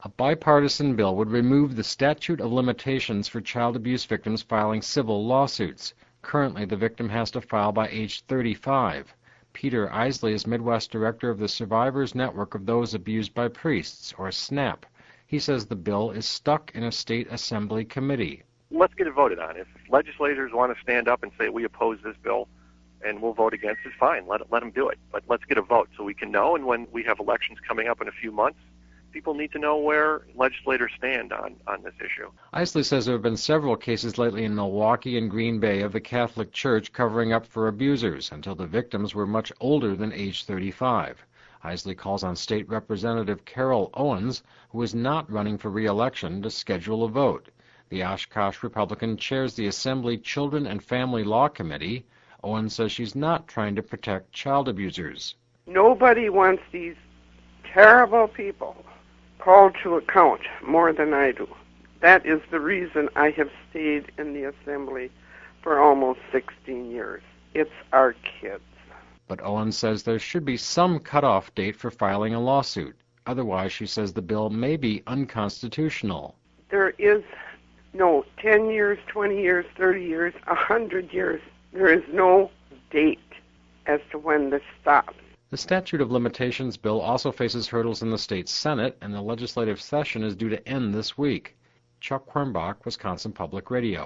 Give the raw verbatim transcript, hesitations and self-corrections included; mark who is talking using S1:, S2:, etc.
S1: A bipartisan bill would remove the statute of limitations for child abuse victims filing civil lawsuits. Currently, the victim has to file by age thirty-five. Peter Isley is Midwest Director of the Survivors Network of Those Abused by Priests, or SNAP. He says the bill is stuck in a state assembly committee.
S2: Let's get it voted on. If legislators want to stand up and say we oppose this bill and we'll vote against it, fine, let, let them do it. But let's get a vote so we can know, and when we have elections coming up in a few months, people need to know where legislators stand on, on this issue.
S1: Isley says there have been several cases lately in Milwaukee and Green Bay of the Catholic Church covering up for abusers until the victims were much older than age thirty-five. Isley calls on State Representative Carol Owens, who is not running for re-election, to schedule a vote. The Oshkosh Republican chairs the Assembly Children and Family Law Committee. Owens says she's not trying to protect child abusers.
S3: Nobody wants these terrible people called to account more than I do. That is the reason I have stayed in the Assembly for almost sixteen years. It's our kids.
S1: But Owens says there should be some cutoff date for filing a lawsuit. Otherwise, she says the bill may be unconstitutional.
S3: There is no ten years, twenty years, thirty years, one hundred years. There is no date as to when this stops.
S1: The statute of limitations bill also faces hurdles in the state Senate, and the legislative session is due to end this week. Chuck Quirmbach, Wisconsin Public Radio.